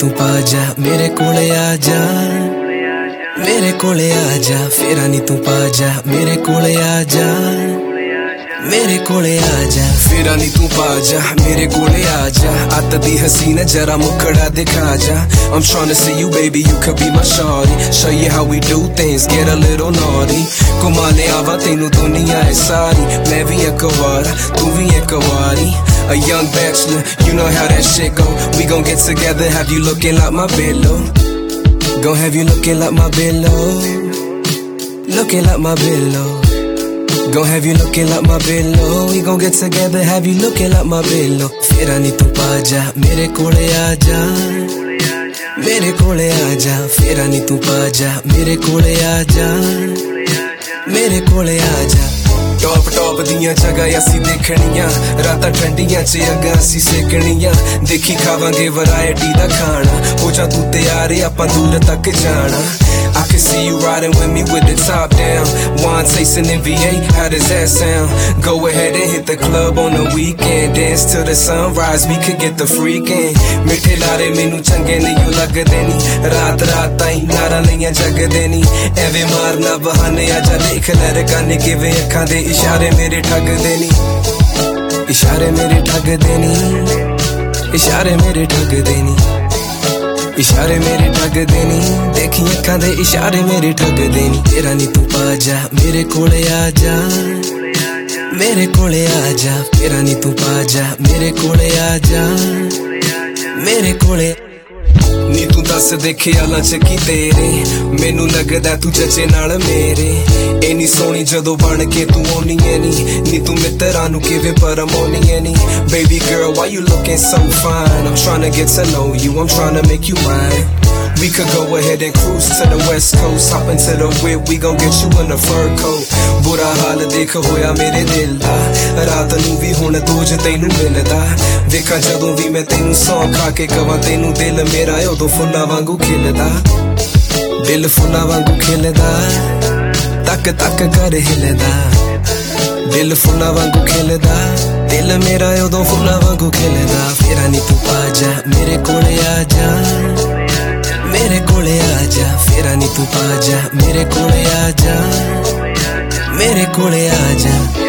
तू पा जा मेरे कोले आ जा, मेरे कोले आ जा, फेरा नी तू पा जा मेरे कोले आ जा, मेरे कोले आ जा, फेरा नी तू पा जा मेरे कोले आ जा, अत दी हसीना जरा मुखड़ा दिखा जा। I'm tryna see you baby, you could be my shawty, show you how we do things, get a little naughty। घुमाने आवा तेनू दुनिया है सारी, मैं भी एक वारा तू भी एक वारी। A young bachelor, you know how that shit go, we gon' get together, have you looking like my pillow, gon' have you looking like my pillow, looking like my pillow, gon' have you looking like my pillow, we gon' get together, have you looking like my pillow। फेरा नी तू पा जा मेरे कोले आ जा, मेरे कोले आ जा, फेरा नी तू पा जा मेरे कोले आ जा, मेरे कोले आ जा। टॉप टॉप दियां जगह असी देखनियां, रातां ठंडियां च अग्गां असी सेकनियां, देखी खावांगे वैरायटी दा खाना, हो जा तू तैयार आपां दूर तक जाना। I can see you riding with me with the top down, wine tasting in VA, how does that sound? Go ahead and hit the club on the weekend, dance till the sunrise, we could get the freaking। मिठे लारे मैनू चंगे नहीं लगदे नी, रात रात ताईं नारा लईयां जगदे नी, एवें मारना बहाने आजा देख लै रकाने किवें अखां दे इशारे मेरे ठगदे नी, इशारे मेरे ठगदे नी, इशारे मेरे ठगदे नी, इशारे मेरे ठगदे नी, देखी अखां दे इशारे मेरे ठगदे नी। फेरा नी तू पा जा मेरे कोले आ जा, मेरे कोले आ जा, फेरा नी तू पा जा मेरे कोले आ जा, मेरे कोले। नी तू दस देखे आला च की तेरे, मैनू लगदा तू जचे नाल मेरे, इन्नी सोहनी जदों बन के तू आउणी ऐ नी तू मित्तरां नू किवें परमाउणी ऐ नी। Baby girl, why you looking so fine? I'm tryna get to know you, I'm tryna make you mine। We could go ahead and cruise to the west coast, hop into the whip, we gon' get you in a fur coat। बुरा हाल देख होया मेरे दिल दा, रात नू भी हुण तोज तैनू मिलदा, वेखां जदों भी मैं तैनू सौं खा के कवां तैनू दिल मेरा उदों फुल्लां वांगू खिलदा, दिल फुल्लां वांगू खिलदा, तक तक कर हिलदा, दिल फुल्लां वांगू खिलदा, दिल मेरा उदों फुल्लां वांगू खिलदा। फेरा नी तू पा जा मेरे कोले आ जा, मेरे कोले आ जा, फेरा नी तू पा जा मेरे कोले आ जा, मेरे कोले आ जा।